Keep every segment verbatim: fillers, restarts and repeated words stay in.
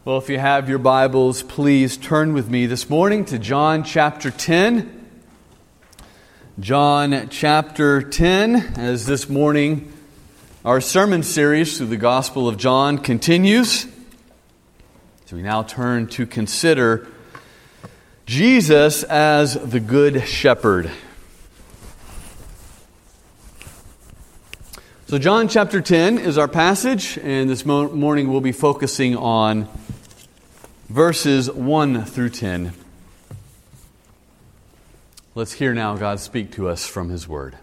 Well, if you have your Bibles, please turn with me this morning to John chapter ten. John chapter ten, as this morning our sermon series through the Gospel of John continues. So we now turn to consider Jesus as the Good Shepherd. So John chapter ten is our passage, and this mo- morning we'll be focusing on verses one through ten. Let's hear now God speak to us from His Word.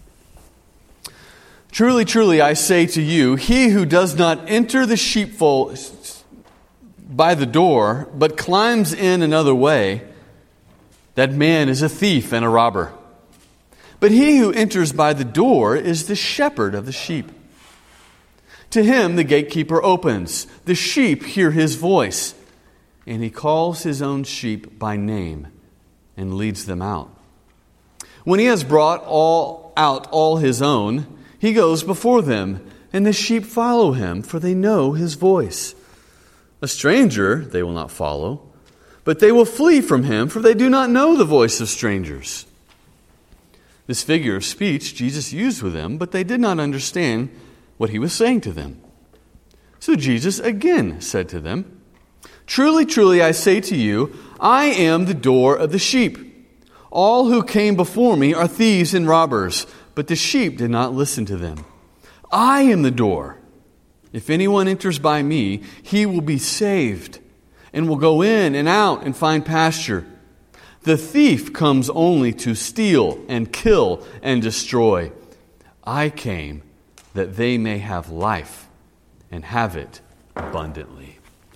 Truly, truly, I say to you, he who does not enter the sheepfold by the door, but climbs in another way, that man is a thief and a robber. But he who enters by the door is the shepherd of the sheep. To him the gatekeeper opens. The sheep hear his voice, and he calls his own sheep by name and leads them out. When he has brought all out all his own, he goes before them, and the sheep follow him, for they know his voice. A stranger they will not follow, but they will flee from him, for they do not know the voice of strangers. This figure of speech Jesus used with them, but they did not understand what he was saying to them. So Jesus again said to them, Truly, truly, I say to you, I am the door of the sheep. All who came before me are thieves and robbers, but the sheep did not listen to them. I am the door. If anyone enters by me, he will be saved, and will go in and out and find pasture. The thief comes only to steal and kill and destroy. I came that they may have life and have it abundantly.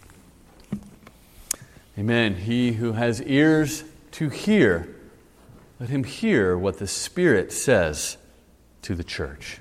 Amen. He who has ears to hear, let him hear what the Spirit says to the church.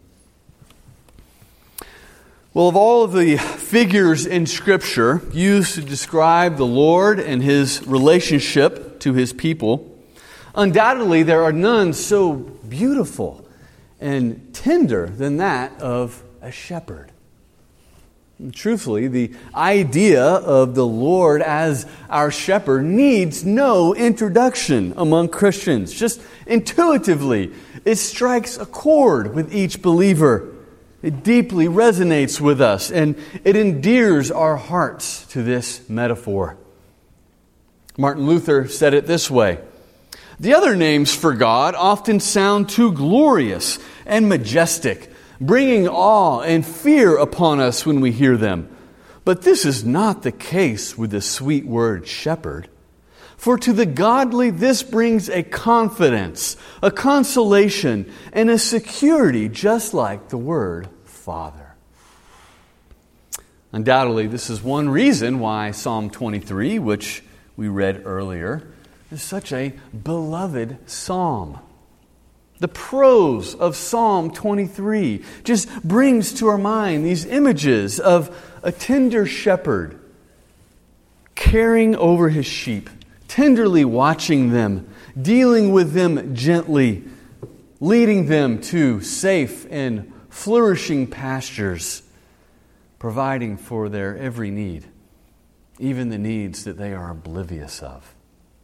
Well, of all of the figures in Scripture used to describe the Lord and His relationship to His people, undoubtedly there are none so beautiful and tender than that of a shepherd. Truthfully, the idea of the Lord as our shepherd needs no introduction among Christians. Just intuitively, it strikes a chord with each believer. It deeply resonates with us, and it endears our hearts to this metaphor. Martin Luther said it this way: the other names for God often sound too glorious and majestic, bringing awe and fear upon us when we hear them. But this is not the case with the sweet word shepherd. For to the godly this brings a confidence, a consolation, and a security just like the word Father. Undoubtedly, this is one reason why Psalm twenty-three, which we read earlier, is such a beloved psalm. The prose of Psalm twenty-three just brings to our mind these images of a tender shepherd caring over his sheep, tenderly watching them, dealing with them gently, leading them to safe and flourishing pastures, providing for their every need, even the needs that they are oblivious of.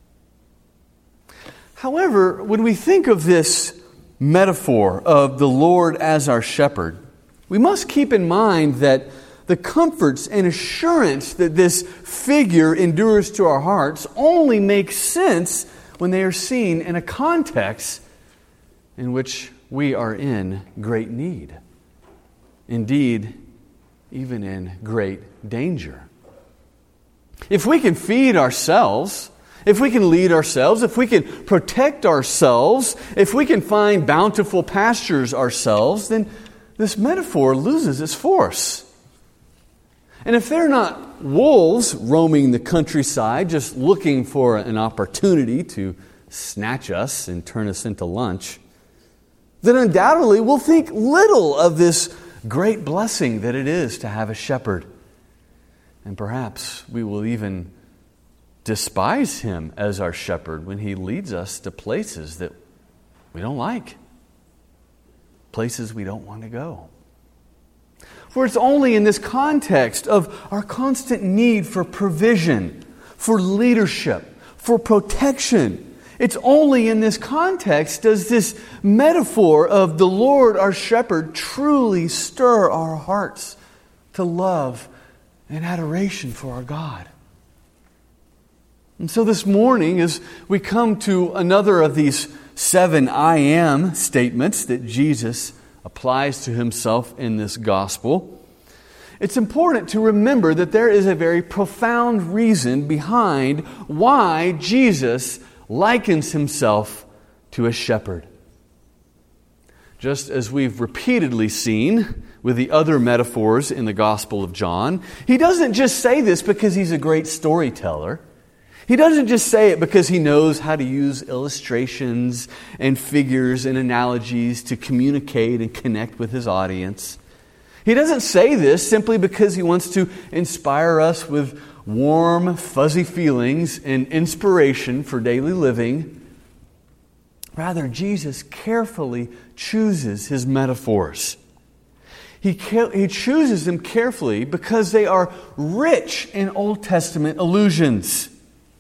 However, when we think of this metaphor of the Lord as our shepherd, we must keep in mind that the comforts and assurance that this figure endures to our hearts only make sense when they are seen in a context in which we are in great need. Indeed, even in great danger. If we can feed ourselves, if we can lead ourselves, if we can protect ourselves, if we can find bountiful pastures ourselves, then this metaphor loses its force. And if they're not wolves roaming the countryside, just looking for an opportunity to snatch us and turn us into lunch, then undoubtedly we'll think little of this great blessing that it is to have a shepherd. And perhaps we will even despise Him as our shepherd when He leads us to places that we don't like, places we don't want to go. For it's only in this context of our constant need for provision, for leadership, for protection. It's only in this context does this metaphor of the Lord our shepherd truly stir our hearts to love and adoration for our God. And so this morning, as we come to another of these seven I am statements that Jesus applies to himself in this gospel, it's important to remember that there is a very profound reason behind why Jesus likens himself to a shepherd. Just as we've repeatedly seen with the other metaphors in the Gospel of John, he doesn't just say this because he's a great storyteller. He doesn't just say it because he knows how to use illustrations and figures and analogies to communicate and connect with his audience. He doesn't say this simply because he wants to inspire us with warm, fuzzy feelings and inspiration for daily living. Rather, Jesus carefully chooses his metaphors. He, he chooses them carefully because they are rich in Old Testament allusions.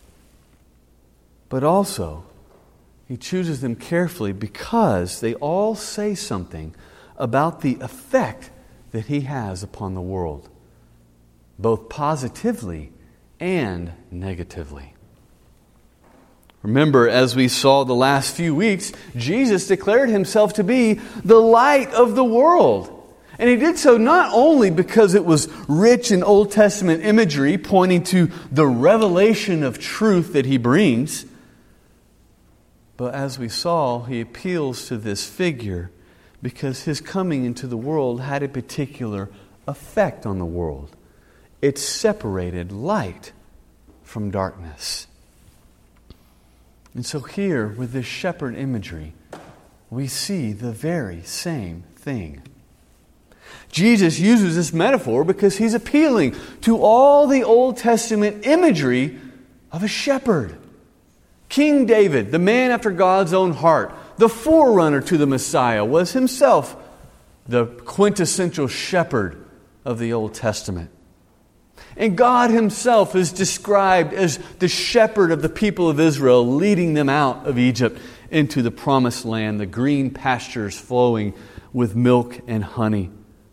But also, he chooses them carefully because they all say something about the effect that he has upon the world, both positively and negatively. Remember, as we saw the last few weeks, Jesus declared himself to be the light of the world. And he did so not only because it was rich in Old Testament imagery pointing to the revelation of truth that he brings, but as we saw, he appeals to this figure because his coming into the world had a particular effect on the world. It separated light from darkness. And so here, with this shepherd imagery, we see the very same thing. Jesus uses this metaphor because he's appealing to all the Old Testament imagery of a shepherd. King David, the man after God's own heart, the forerunner to the Messiah, was himself the quintessential shepherd of the Old Testament. And God himself is described as the shepherd of the people of Israel, leading them out of Egypt into the promised land, the green pastures flowing with milk and honey.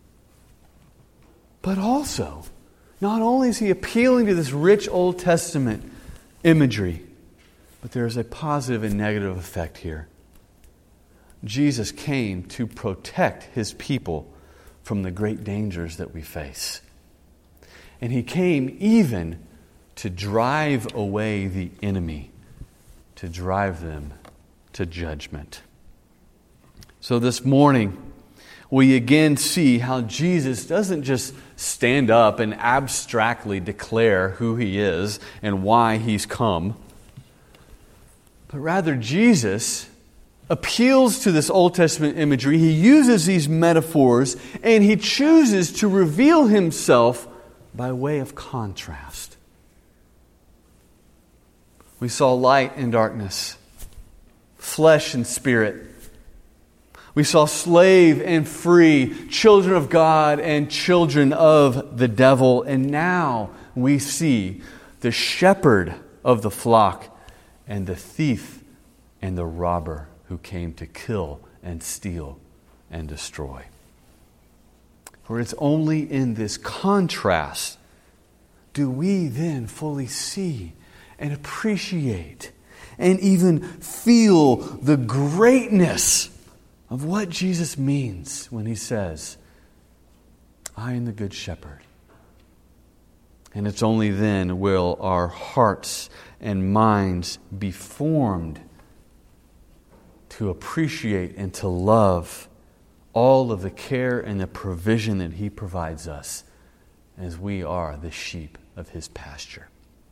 But also, not only is he appealing to this rich Old Testament imagery, but there is a positive and negative effect here. Jesus came to protect his people from the great dangers that we face. And he came even to drive away the enemy, to drive them to judgment. So this morning, we again see how Jesus doesn't just stand up and abstractly declare who he is and why he's come, but rather Jesus appeals to this Old Testament imagery. He uses these metaphors and he chooses to reveal himself by way of contrast. We saw light and darkness, flesh and spirit. We saw slave and free, children of God and children of the devil. And now we see the shepherd of the flock and the thief and the robber who came to kill and steal and destroy. For it's only in this contrast do we then fully see and appreciate and even feel the greatness of what Jesus means when he says, I am the good shepherd. And it's only then will our hearts and minds be formed to appreciate and to love all of the care and the provision that he provides us as we are the sheep of his pasture.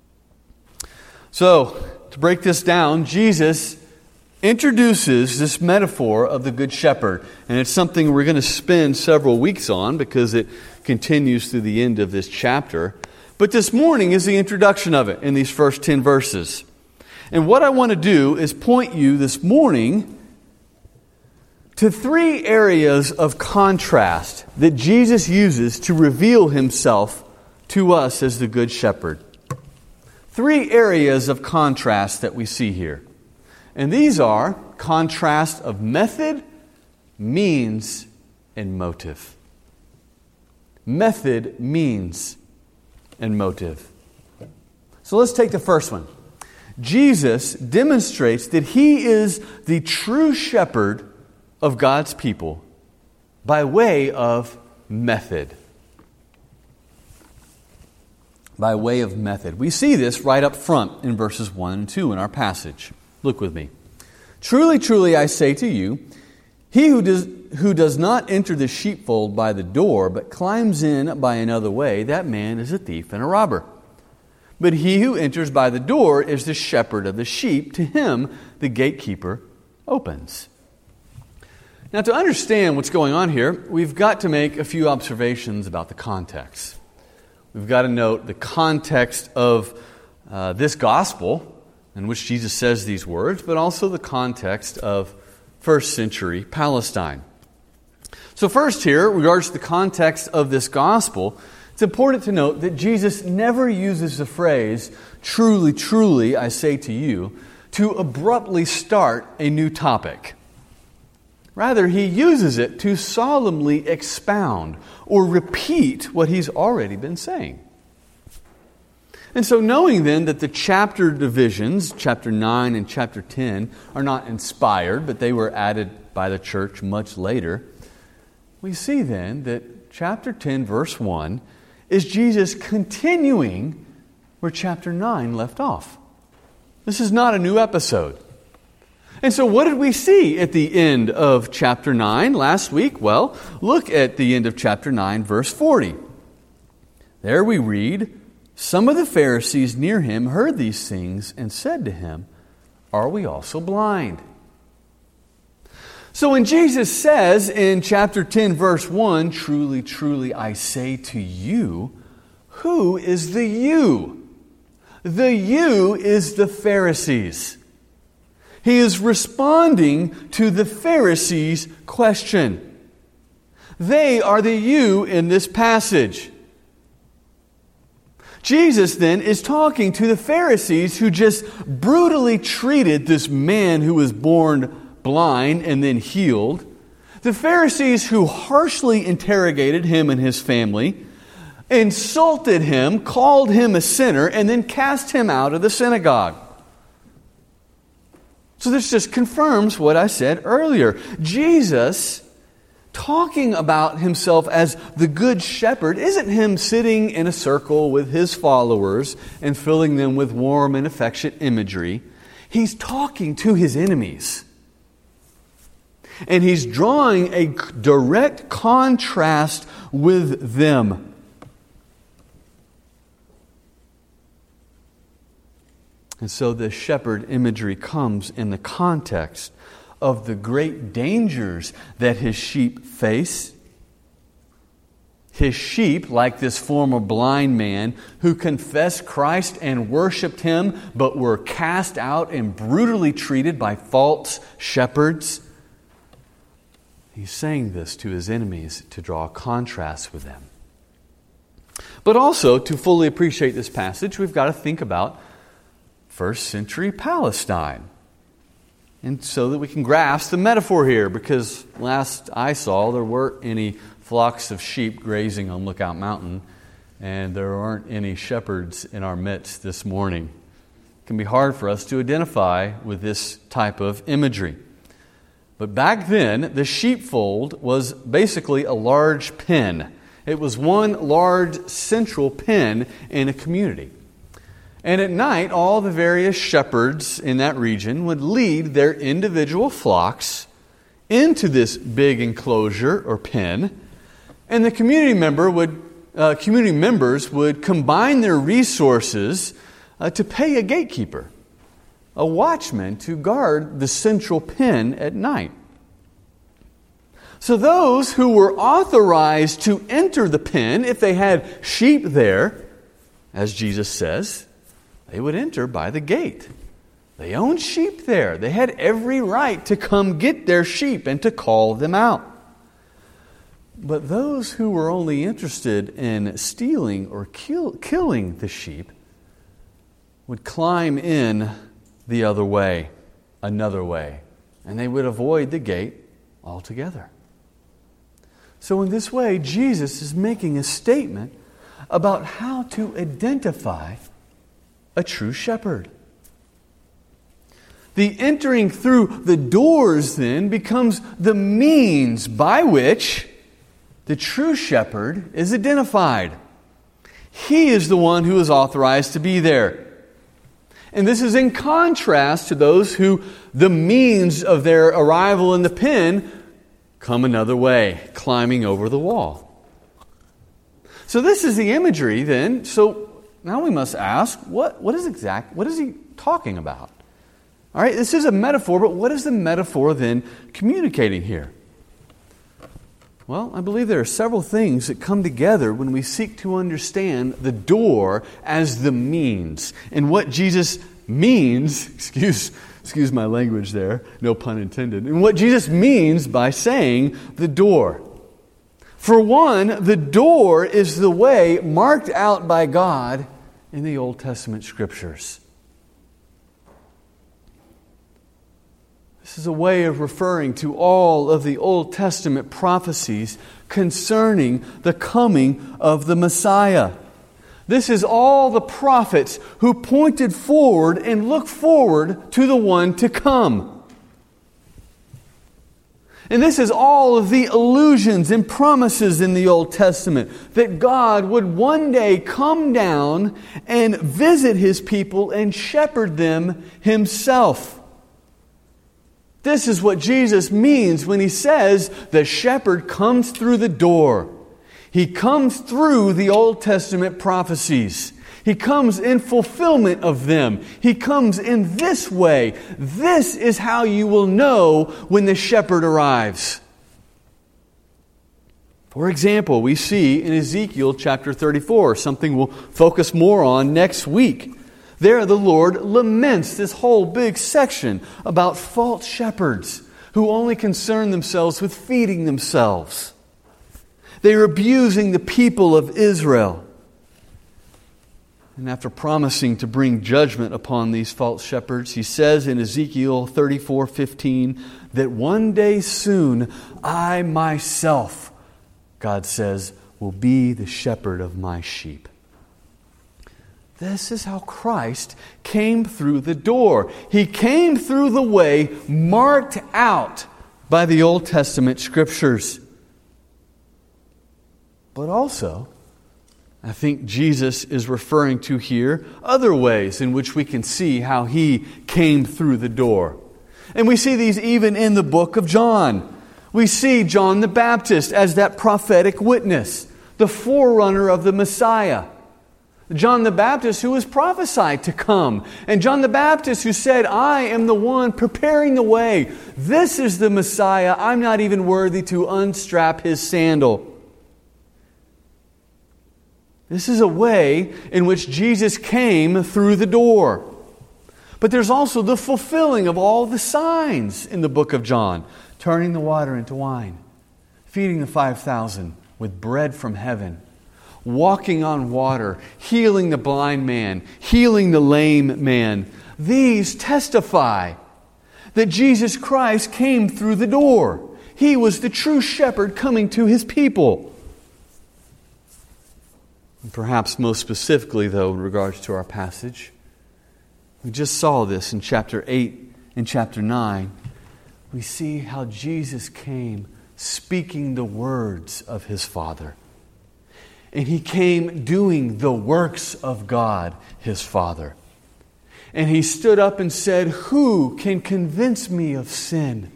So, to break this down, Jesus introduces this metaphor of the Good Shepherd. And it's something we're going to spend several weeks on because it continues through the end of this chapter. But this morning is the introduction of it in these first ten verses. And what I want to do is point you this morning to to three areas of contrast that Jesus uses to reveal himself to us as the Good Shepherd. Three areas of contrast that we see here. And these are contrast of method, means, and motive. Method, means, and motive. So let's take the first one. Jesus demonstrates that He is the true shepherd of God's people by way of method. By way of method. We see this right up front in verses one and two in our passage. Look with me. Truly, truly, I say to you, he who does, who does not enter the sheepfold by the door, but climbs in by another way, that man is a thief and a robber. But he who enters by the door is the shepherd of the sheep. To him the gatekeeper opens. Now, to understand what's going on here, we've got to make a few observations about the context. We've got to note the context of uh, this gospel in which Jesus says these words, but also the context of first century Palestine. So first here, in regards to the context of this gospel, it's important to note that Jesus never uses the phrase, truly, truly, I say to you, to abruptly start a new topic. Rather, He uses it to solemnly expound or repeat what He's already been saying. And so knowing then that the chapter divisions, chapter nine and chapter ten, are not inspired, but they were added by the church much later, we see then that chapter ten, verse one, is Jesus continuing where chapter nine left off. This is not a new episode. And so what did we see at the end of chapter nine last week? Well, look at the end of chapter nine, verse forty. There we read, some of the Pharisees near him heard these things and said to him, are we also blind? So when Jesus says in chapter ten, verse one, truly, truly, I say to you, who is the you? The you is the Pharisees. He is responding to the Pharisees' question. They are the you in this passage. Jesus then is talking to the Pharisees who just brutally treated this man who was born blind and then healed. The Pharisees who harshly interrogated him and his family, insulted him, called him a sinner, and then cast him out of the synagogue. So this just confirms what I said earlier. Jesus, talking about himself as the Good Shepherd, isn't him sitting in a circle with his followers and filling them with warm and affectionate imagery. He's talking to his enemies. And he's drawing a direct contrast with them. And so the shepherd imagery comes in the context of the great dangers that his sheep face. His sheep, like this former blind man who confessed Christ and worshiped Him, but were cast out and brutally treated by false shepherds. He's saying this to his enemies to draw a contrast with them. But also, to fully appreciate this passage, we've got to think about first century Palestine. And so that we can grasp the metaphor here, because last I saw, there weren't any flocks of sheep grazing on Lookout Mountain, and there aren't any shepherds in our midst this morning. It can be hard for us to identify with this type of imagery. But back then, the sheepfold was basically a large pen. It was one large central pen in a community. And at night, all the various shepherds in that region would lead their individual flocks into this big enclosure or pen, and the community member would, uh, community members would combine their resources uh, to pay a gatekeeper, a watchman, to guard the central pen at night. So those who were authorized to enter the pen, if they had sheep there, as Jesus says, they would enter by the gate. They owned sheep there. They had every right to come get their sheep and to call them out. But those who were only interested in stealing or kill, killing the sheep would climb in the other way, another way, and they would avoid the gate altogether. So in this way, Jesus is making a statement about how to identify a true shepherd. The entering through the doors then becomes the means by which the true shepherd is identified. He is the one who is authorized to be there. And this is in contrast to those who, the means of their arrival in the pen, come another way, climbing over the wall. So this is the imagery then. So now we must ask, what, what is exact, what is he talking about? All right, this is a metaphor, but what is the metaphor then communicating here? Well, I believe there are several things that come together when we seek to understand the door as the means. And what Jesus means, excuse, excuse my language there, no pun intended, and what Jesus means by saying the door. For one, the door is the way marked out by God in the Old Testament Scriptures. This is a way of referring to all of the Old Testament prophecies concerning the coming of the Messiah. This is all the prophets who pointed forward and looked forward to the one to come. And this is all of the allusions and promises in the Old Testament that God would one day come down and visit His people and shepherd them Himself. This is what Jesus means when He says the shepherd comes through the door. He comes through the Old Testament prophecies. He comes in fulfillment of them. He comes in this way. This is how you will know when the shepherd arrives. For example, we see in Ezekiel chapter thirty-four, something we'll focus more on next week. There the Lord laments this whole big section about false shepherds who only concern themselves with feeding themselves. They are abusing the people of Israel. And after promising to bring judgment upon these false shepherds, He says in Ezekiel thirty-four fifteen that one day soon I myself, God says, will be the shepherd of my sheep. This is how Christ came through the door. He came through the way marked out by the Old Testament Scriptures. But also, I think Jesus is referring to here other ways in which we can see how He came through the door. And we see these even in the book of John. We see John the Baptist as that prophetic witness, the forerunner of the Messiah. John the Baptist who was prophesied to come. And John the Baptist who said, I am the one preparing the way. This is the Messiah. I'm not even worthy to unstrap His sandal. This is a way in which Jesus came through the door. But there's also the fulfilling of all the signs in the book of John. Turning the water into wine. Feeding the five thousand with bread from heaven. Walking on water, healing the blind man, healing the lame man. These testify that Jesus Christ came through the door. He was the true shepherd coming to His people. And perhaps most specifically, though, in regards to our passage, we just saw this in chapter eight and chapter nine. We see how Jesus came speaking the words of His Father. And He came doing the works of God, His Father. And He stood up and said, who can convince me of sin?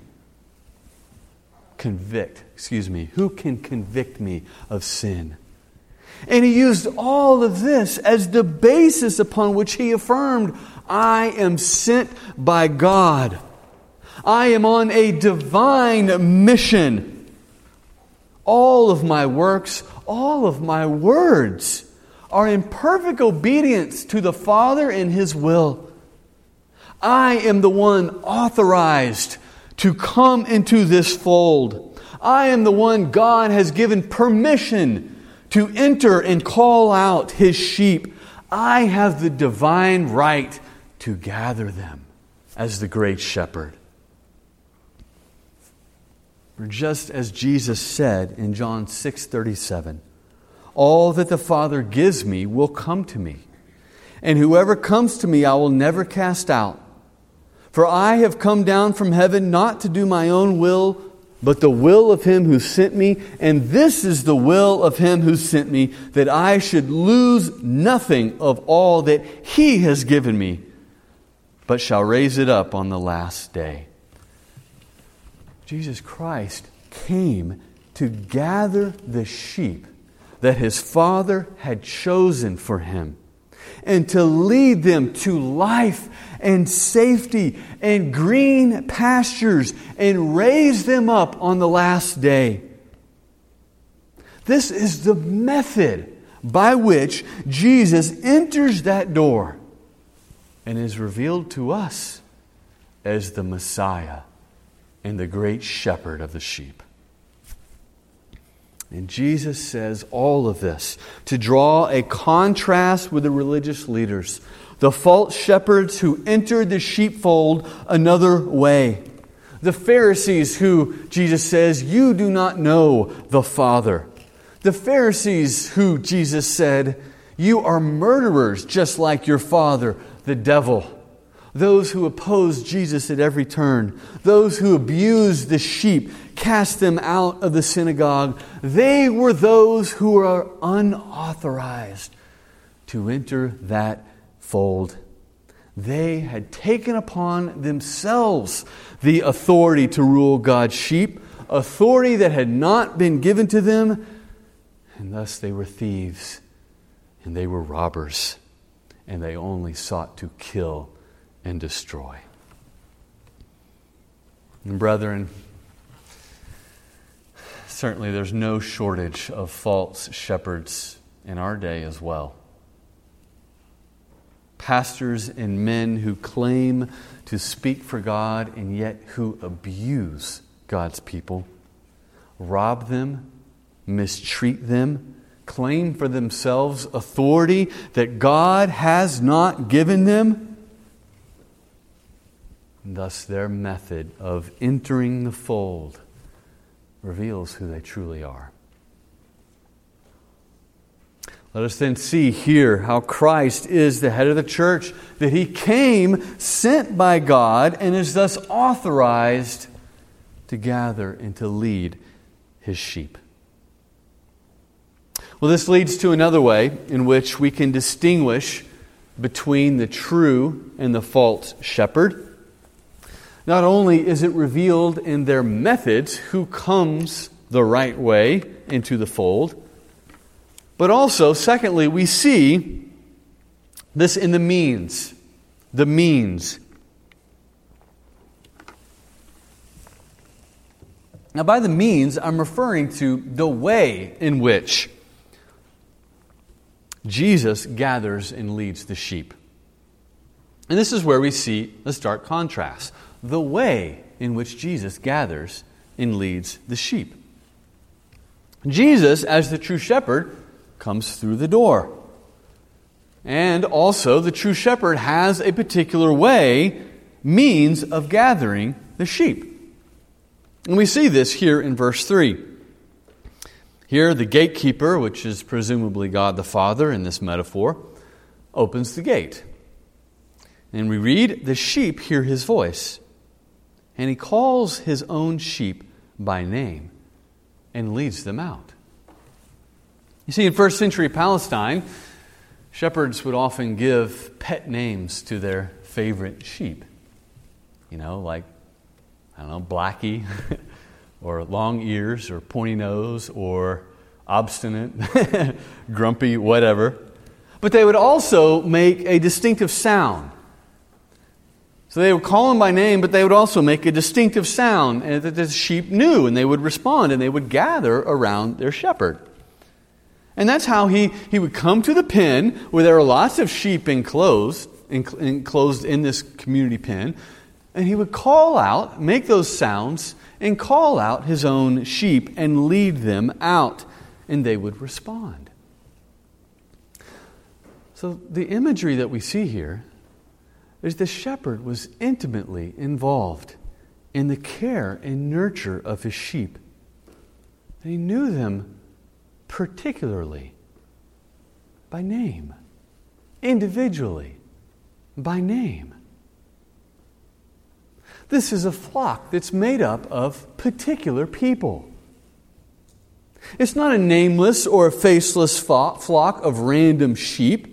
Convict, excuse me. Who can convict me of sin? And He used all of this as the basis upon which He affirmed, I am sent by God. I am on a divine mission. All of my works, all of my words are in perfect obedience to the Father and His will. I am the one authorized to come into this fold. I am the one God has given permission to enter and call out His sheep. I have the divine right to gather them as the great shepherd. For just as Jesus said in John six thirty-seven, all that the Father gives me will come to me, and whoever comes to me I will never cast out. For I have come down from heaven not to do my own will, but the will of Him who sent me. And this is the will of Him who sent me, that I should lose nothing of all that He has given me, but shall raise it up on the last day. Jesus Christ came to gather the sheep that His Father had chosen for Him, and to lead them to life and safety and green pastures, and raise them up on the last day. This is the method by which Jesus enters that door and is revealed to us as the Messiah and the great shepherd of the sheep. And Jesus says all of this to draw a contrast with the religious leaders, the false shepherds who entered the sheepfold another way. The Pharisees who, Jesus says, you do not know the Father. The Pharisees who, Jesus said, you are murderers just like your father, the devil. Those who oppose Jesus at every turn, those who abuse the sheep, cast them out of the synagogue, they were those who were unauthorized to enter that fold. They had taken upon themselves the authority to rule God's sheep, authority that had not been given to them, and thus they were thieves, and they were robbers, and they only sought to kill and destroy. And brethren, certainly there's no shortage of false shepherds in our day as well. Pastors and men who claim to speak for God and yet who abuse God's people, rob them, mistreat them, claim for themselves authority that God has not given them. And thus their method of entering the fold reveals who they truly are. Let us then see here how Christ is the head of the church, that He came sent by God and is thus authorized to gather and to lead His sheep. Well, this leads to another way in which we can distinguish between the true and the false shepherd. Not only is it revealed in their methods who comes the right way into the fold, but also, secondly, we see this in the means. The means. Now, by the means, I'm referring to the way in which Jesus gathers and leads the sheep. And this is where we see a stark contrast. The way in which Jesus gathers and leads the sheep. Jesus, as the true shepherd, comes through the door. And also, the true shepherd has a particular way, means of gathering the sheep. And we see this here in verse three. Here, the gatekeeper, which is presumably God the Father in this metaphor, opens the gate. And we read, the sheep hear His voice. And He calls His own sheep by name and leads them out. You see, in first century Palestine, shepherds would often give pet names to their favorite sheep. You know, like, I don't know, Blackie, or long ears, or pointy nose, or obstinate, grumpy, whatever. But they would also make a distinctive sound. So they would call him by name, but they would also make a distinctive sound and that the sheep knew, and they would respond, and they would gather around their shepherd. And that's how he, he would come to the pen where there are lots of sheep enclosed, enclosed in this community pen, and he would call out, make those sounds, and call out his own sheep and lead them out, and they would respond. So the imagery that we see here is the shepherd was intimately involved in the care and nurture of his sheep. And he knew them particularly by name, individually by name. This is a flock that's made up of particular people. It's not a nameless or a faceless flock of random sheep.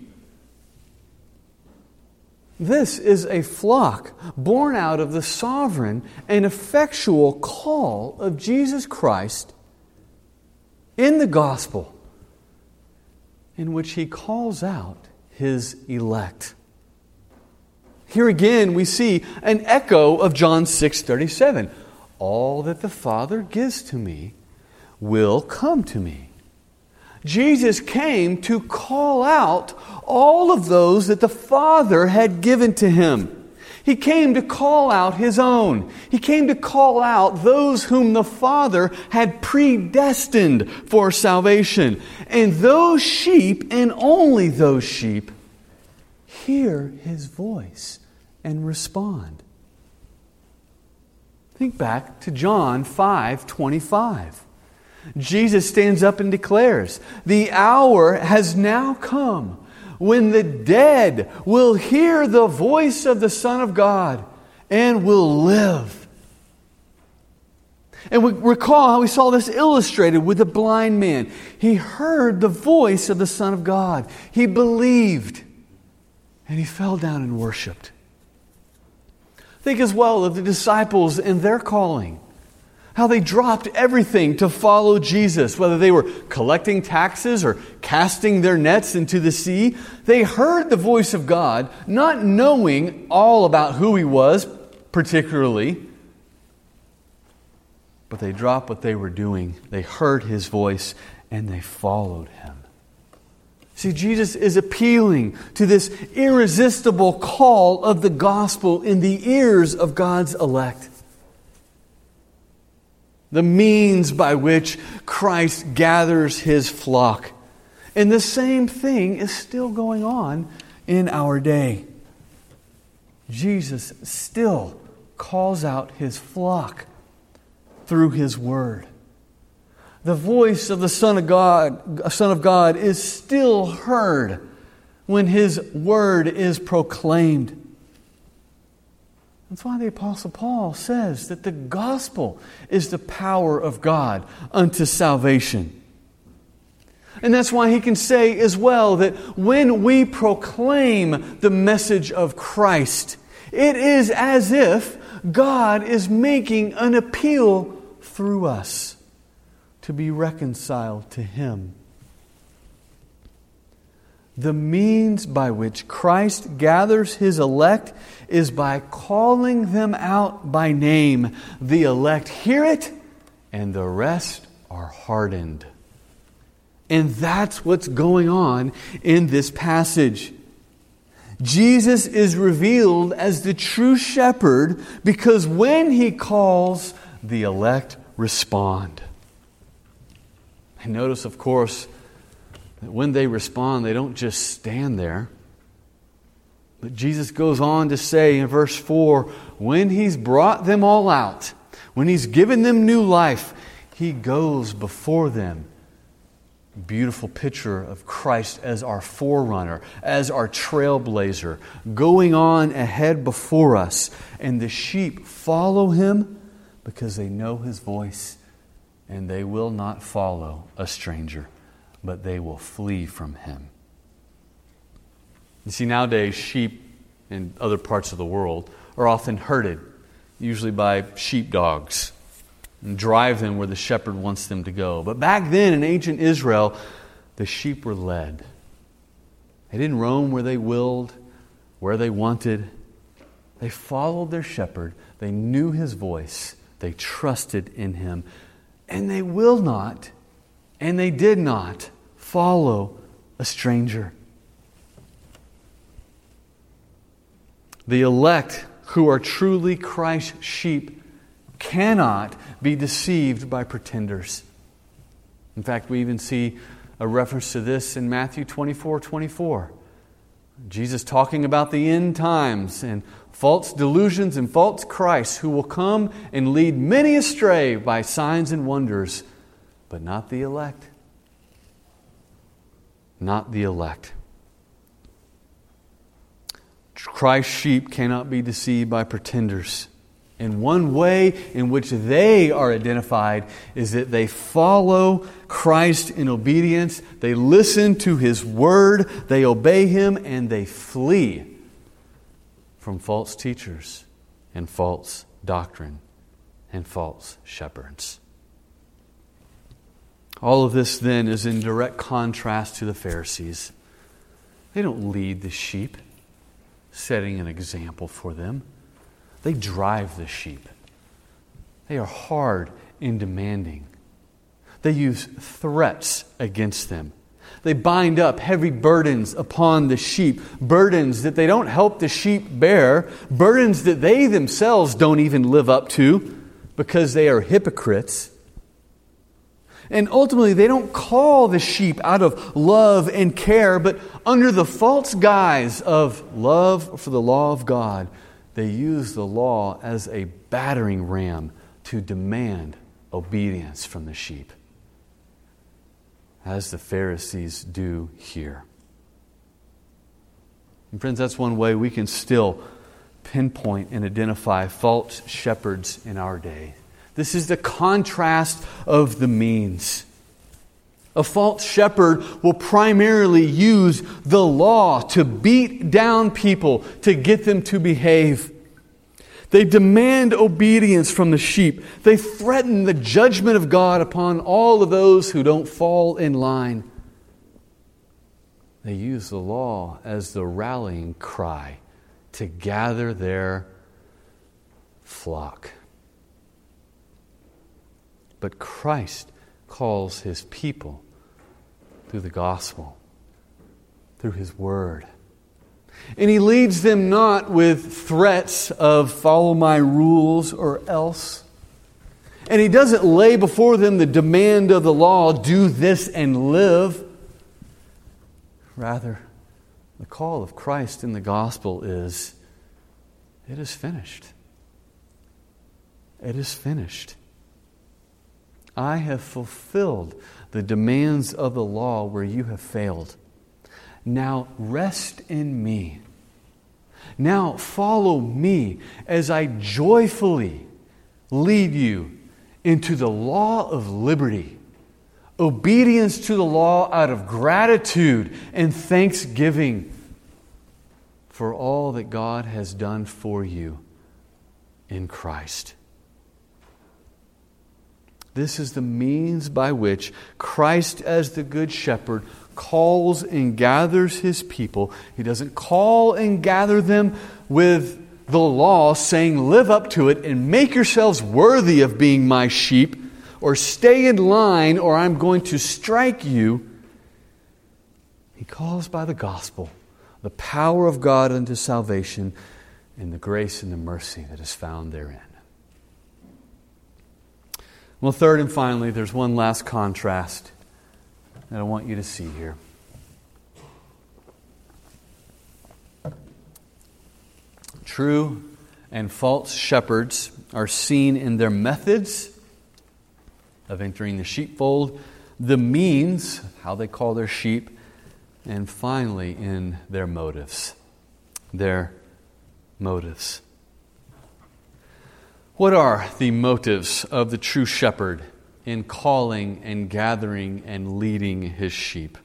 This is a flock born out of the sovereign and effectual call of Jesus Christ in the gospel, in which He calls out His elect. Here again we see an echo of John six thirty-seven. All that the Father gives to me will come to me. Jesus came to call out all of those that the Father had given to Him. He came to call out His own. He came to call out those whom the Father had predestined for salvation. And those sheep, and only those sheep, hear His voice and respond. Think back to John five twenty-five. Jesus stands up and declares, "The hour has now come when the dead will hear the voice of the Son of God and will live." And we recall how we saw this illustrated with the blind man. He heard the voice of the Son of God. He believed, and he fell down and worshiped. Think as well of the disciples and their calling. How they dropped everything to follow Jesus, whether they were collecting taxes or casting their nets into the sea. They heard the voice of God, not knowing all about who He was particularly, but they dropped what they were doing. They heard His voice and they followed Him. See, Jesus is appealing to this irresistible call of the gospel in the ears of God's elect. The means by which Christ gathers His flock. And the same thing is still going on in our day. Jesus still calls out His flock through His Word. The voice of the Son of God, Son of God is still heard when His Word is proclaimed. That's why the Apostle Paul says that the gospel is the power of God unto salvation. And that's why he can say as well that when we proclaim the message of Christ, it is as if God is making an appeal through us to be reconciled to Him. The means by which Christ gathers His elect is by calling them out by name. The elect hear it, and the rest are hardened. And that's what's going on in this passage. Jesus is revealed as the true shepherd because when He calls, the elect respond. And notice, of course, that when they respond, they don't just stand there. But Jesus goes on to say in verse four, when He's brought them all out, when He's given them new life, He goes before them. Beautiful picture of Christ as our forerunner, as our trailblazer, going on ahead before us. And the sheep follow Him because they know His voice, and they will not follow a stranger, but they will flee from Him. You see, nowadays, sheep in other parts of the world are often herded, usually by sheepdogs, and drive them where the shepherd wants them to go. But back then in ancient Israel, the sheep were led. They didn't roam where they willed, where they wanted. They followed their shepherd. They knew His voice. They trusted in Him. And they will not, and they did not follow a stranger. The elect who are truly Christ's sheep cannot be deceived by pretenders. In fact, we even see a reference to this in Matthew twenty-four twenty-four. Jesus talking about the end times and false delusions and false Christs who will come and lead many astray by signs and wonders, but not the elect. Not the elect. Christ's sheep cannot be deceived by pretenders. And one way in which they are identified is that they follow Christ in obedience, they listen to His Word, they obey Him, and they flee from false teachers and false doctrine and false shepherds. All of this then is in direct contrast to the Pharisees. They don't lead the sheep, setting an example for them. They drive the sheep. They are hard and demanding. They use threats against them. They bind up heavy burdens upon the sheep, burdens that they don't help the sheep bear, burdens that they themselves don't even live up to because they are hypocrites. And ultimately, they don't call the sheep out of love and care, but under the false guise of love for the law of God, they use the law as a battering ram to demand obedience from the sheep, as the Pharisees do here. And friends, that's one way we can still pinpoint and identify false shepherds in our day. This is the contrast of the means. A false shepherd will primarily use the law to beat down people, to get them to behave. They demand obedience from the sheep. They threaten the judgment of God upon all of those who don't fall in line. They use the law as the rallying cry to gather their flock. But Christ calls His people through the gospel, through His Word. And He leads them not with threats of follow my rules or else. And He doesn't lay before them the demand of the law, do this and live. Rather, the call of Christ in the gospel is, it is finished. It is finished. I have fulfilled the demands of the law where you have failed. Now rest in me. Now follow me as I joyfully lead you into the law of liberty. Obedience to the law out of gratitude and thanksgiving for all that God has done for you in Christ. This is the means by which Christ, as the Good Shepherd, calls and gathers His people. He doesn't call and gather them with the law, saying, live up to it and make yourselves worthy of being my sheep, or stay in line, or I'm going to strike you. He calls by the gospel, the power of God unto salvation, and the grace and the mercy that is found therein. Well, third and finally, there's one last contrast that I want you to see here. True and false shepherds are seen in their methods of entering the sheepfold, the means, how they call their sheep, and finally in their motives. Their motives. What are the motives of the true shepherd in calling and gathering and leading his sheep?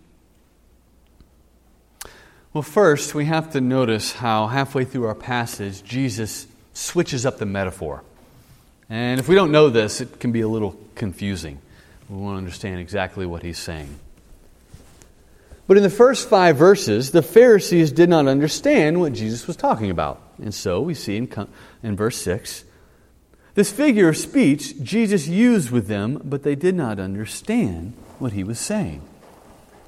Well, first, we have to notice how halfway through our passage, Jesus switches up the metaphor. And if we don't know this, it can be a little confusing. We want to understand exactly what he's saying. But in the first five verses, the Pharisees did not understand what Jesus was talking about. And so we see in, in verse six, this figure of speech Jesus used with them, but they did not understand what he was saying.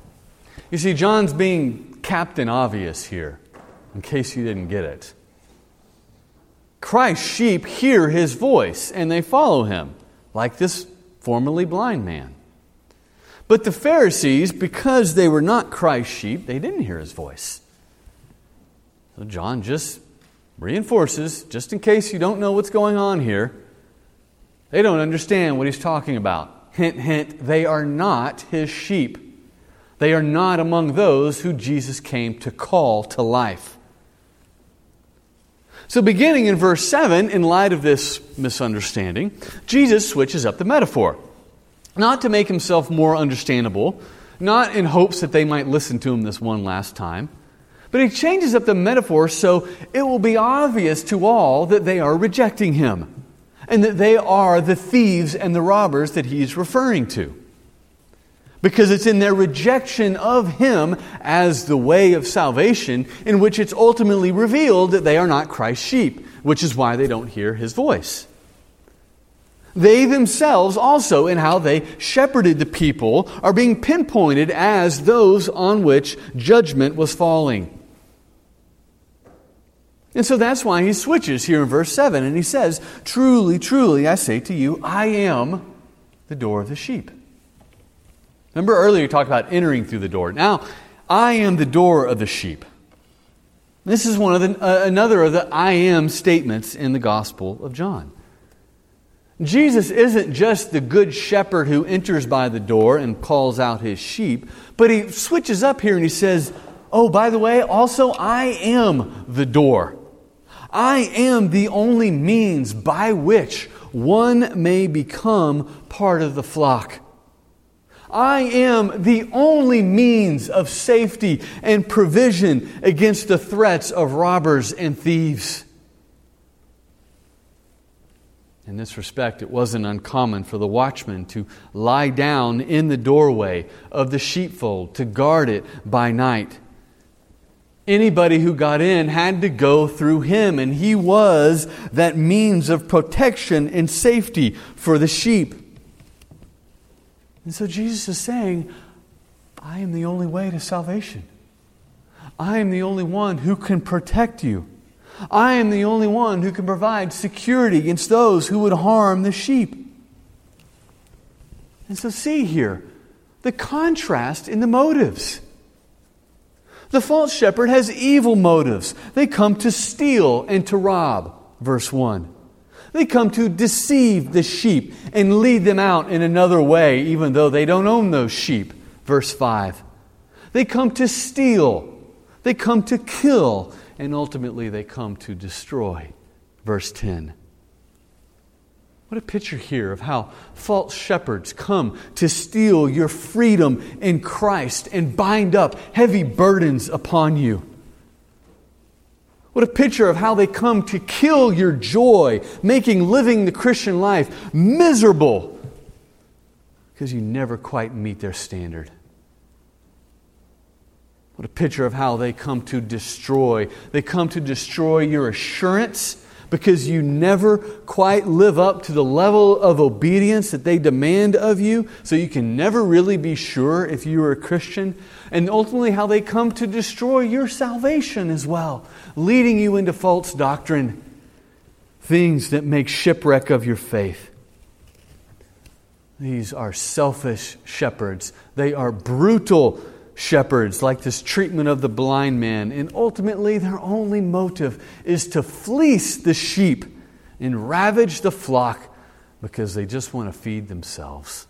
You see, John's being Captain Obvious here, in case you didn't get it. Christ's sheep hear His voice and they follow Him, like this formerly blind man. But the Pharisees, because they were not Christ's sheep, they didn't hear His voice. So John just reinforces, just in case you don't know what's going on here, they don't understand what he's talking about. Hint, hint, they are not His sheep. They are not among those who Jesus came to call to life. So beginning in verse seven, in light of this misunderstanding, Jesus switches up the metaphor. Not to make Himself more understandable, not in hopes that they might listen to Him this one last time, but He changes up the metaphor so it will be obvious to all that they are rejecting Him, and that they are the thieves and the robbers that He's referring to. Because it's in their rejection of Him as the way of salvation in which it's ultimately revealed that they are not Christ's sheep, which is why they don't hear His voice. They themselves also, in how they shepherded the people, are being pinpointed as those on which judgment was falling. And so that's why He switches here in verse seven, and He says, "Truly, truly, I say to you, I am the door of the sheep." Remember earlier you talked about entering through the door. Now, I am the door of the sheep. This is one of the, uh, another of the I am statements in the Gospel of John. Jesus isn't just the good shepherd who enters by the door and calls out His sheep, but He switches up here and He says, oh, by the way, also I am the door. I am the only means by which one may become part of the flock. I am the only means of safety and provision against the threats of robbers and thieves. In this respect, it wasn't uncommon for the watchman to lie down in the doorway of the sheepfold to guard it by night. Anybody who got in had to go through him, and he was that means of protection and safety for the sheep. And so Jesus is saying, I am the only way to salvation. I am the only one who can protect you. I am the only one who can provide security against those who would harm the sheep. And so see here the contrast in the motives. The false shepherd has evil motives. They come to steal and to rob, verse one. They come to deceive the sheep and lead them out in another way, even though they don't own those sheep. Verse five. They come to steal. They come to kill. And ultimately they come to destroy. Verse ten. What a picture here of how false shepherds come to steal your freedom in Christ and bind up heavy burdens upon you. What a picture of how they come to kill your joy, making living the Christian life miserable because you never quite meet their standard. What a picture of how they come to destroy. They come to destroy your assurance because you never quite live up to the level of obedience that they demand of you, so you can never really be sure if you are a Christian. And ultimately how they come to destroy your salvation as well, leading you into false doctrine, things that make shipwreck of your faith. These are selfish shepherds. They are brutal shepherds, like this treatment of the blind man. And ultimately, their only motive is to fleece the sheep and ravage the flock because they just want to feed themselves.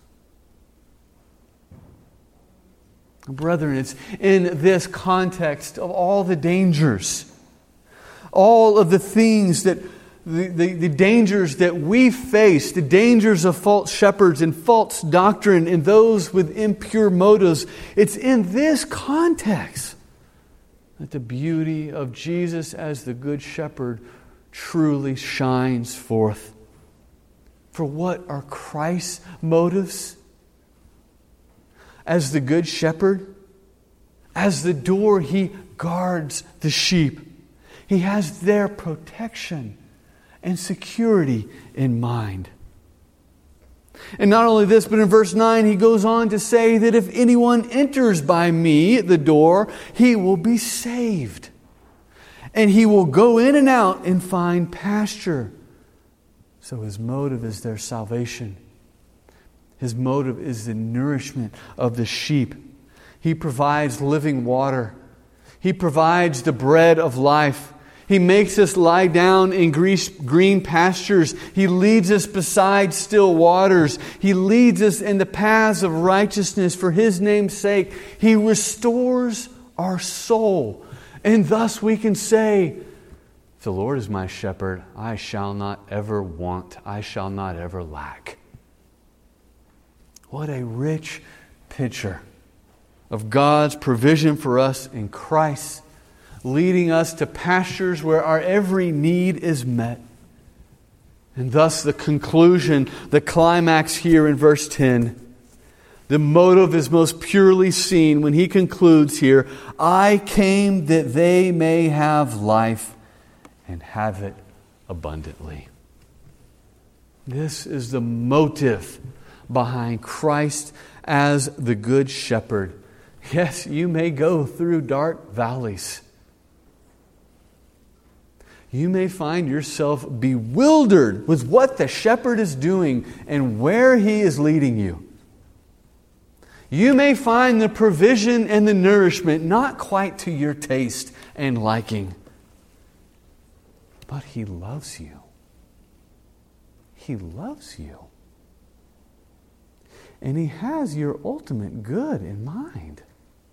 Brethren, it's in this context of all the dangers, all of the things that The, the, the dangers that we face, the dangers of false shepherds and false doctrine and those with impure motives, it's in this context that the beauty of Jesus as the Good Shepherd truly shines forth. For what are Christ's motives? As the Good Shepherd, as the door, He guards the sheep. He has their protection and security in mind. And not only this, but in verse nine, He goes on to say that if anyone enters by me, the door, he will be saved. And he will go in and out and find pasture. So his motive is their salvation. His motive is the nourishment of the sheep. He provides living water. He provides the bread of life. He makes us lie down in green pastures. He leads us beside still waters. He leads us in the paths of righteousness for His name's sake. He restores our soul. And thus we can say, "The Lord is my shepherd. I shall not ever want. I shall not ever lack." What a rich picture of God's provision for us in Christ, leading us to pastures where our every need is met. And thus the conclusion, the climax here in verse ten, the motive is most purely seen when he concludes here, "I came that they may have life and have it abundantly." This is the motive behind Christ as the Good Shepherd. Yes, you may go through dark valleys. You may find yourself bewildered with what the shepherd is doing and where he is leading you. You may find the provision and the nourishment not quite to your taste and liking. But He loves you. He loves you. And He has your ultimate good in mind.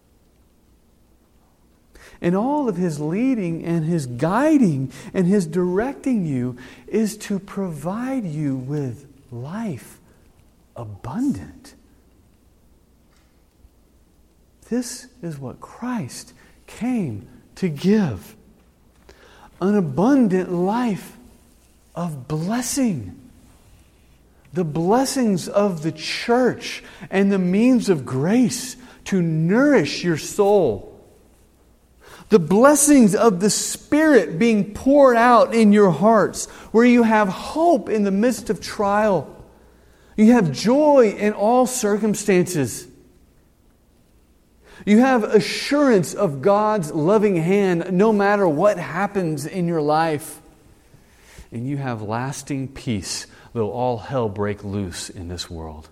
And all of His leading and His guiding and His directing you is to provide you with life abundant. This is what Christ came to give. An abundant life of blessing. The blessings of the church and the means of grace to nourish your soul. The blessings of the Spirit being poured out in your hearts, where you have hope in the midst of trial. You have joy in all circumstances. You have assurance of God's loving hand no matter what happens in your life. And you have lasting peace, though all hell break loose in this world.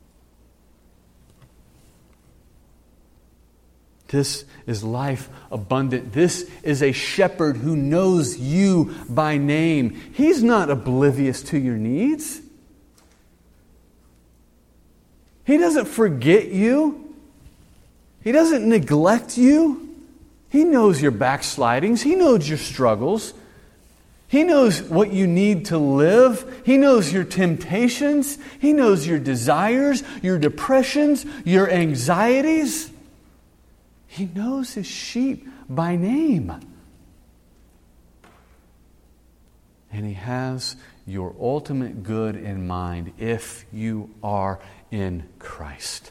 This is life abundant. This is a shepherd who knows you by name. He's not oblivious to your needs. He doesn't forget you. He doesn't neglect you. He knows your backslidings. He knows your struggles. He knows what you need to live. He knows your temptations. He knows your desires, your depressions, your anxieties. He knows His sheep by name. And He has your ultimate good in mind if you are in Christ.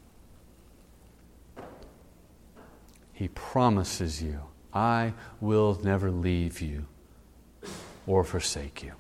He promises you, "I will never leave you or forsake you."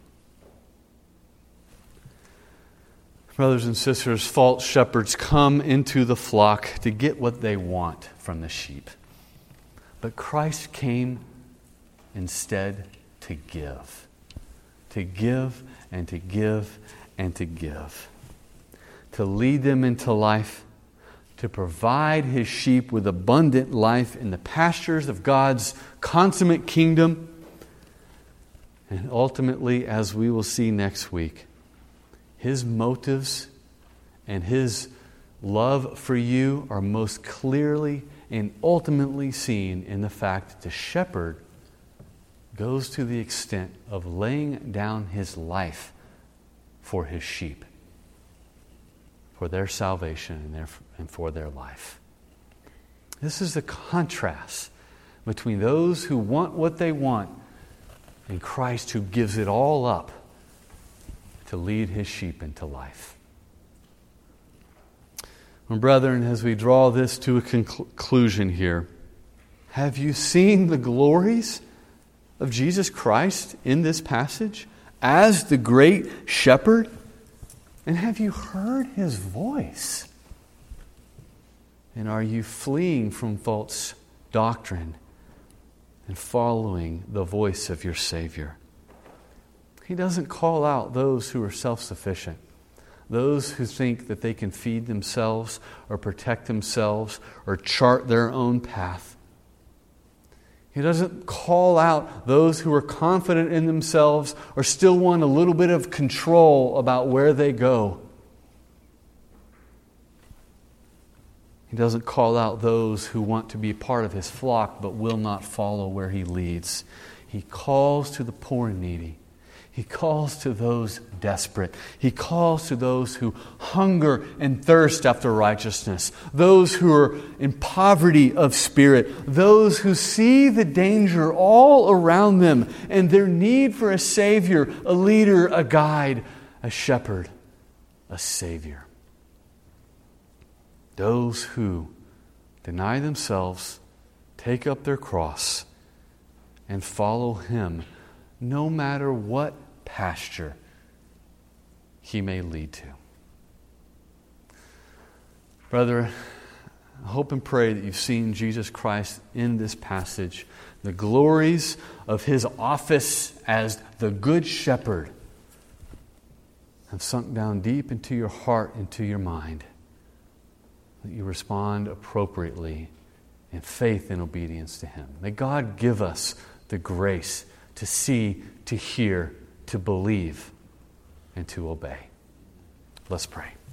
Brothers and sisters, false shepherds come into the flock to get what they want from the sheep. But Christ came instead to give. To give and to give and to give. To lead them into life. To provide His sheep with abundant life in the pastures of God's consummate kingdom. And ultimately, as we will see next week, His motives and His love for you are most clearly and ultimately seen in the fact that the shepherd goes to the extent of laying down his life for his sheep, for their salvation and, their, and for their life. This is the contrast between those who want what they want and Christ who gives it all up to lead His sheep into life. My brethren, as we draw this to a conclusion here, have you seen the glories of Jesus Christ in this passage as the great shepherd? And have you heard His voice? And are you fleeing from false doctrine and following the voice of your Savior. He doesn't call out those who are self-sufficient, those who think that they can feed themselves or protect themselves or chart their own path. He doesn't call out those who are confident in themselves or still want a little bit of control about where they go. He doesn't call out those who want to be part of His flock but will not follow where He leads. He calls to the poor and needy. He calls to those desperate. He calls to those who hunger and thirst after righteousness. Those who are in poverty of spirit. Those who see the danger all around them and their need for a Savior, a leader, a guide, a shepherd, a Savior. Those who deny themselves, take up their cross, and follow Him no matter what pasture He may lead to. Brother, I hope and pray that you've seen Jesus Christ in this passage, the glories of His office as the Good Shepherd have sunk down deep into your heart, into your mind, that you respond appropriately in faith and obedience to Him. May God give us the grace to see, to hear, to believe, and to obey. Let's pray.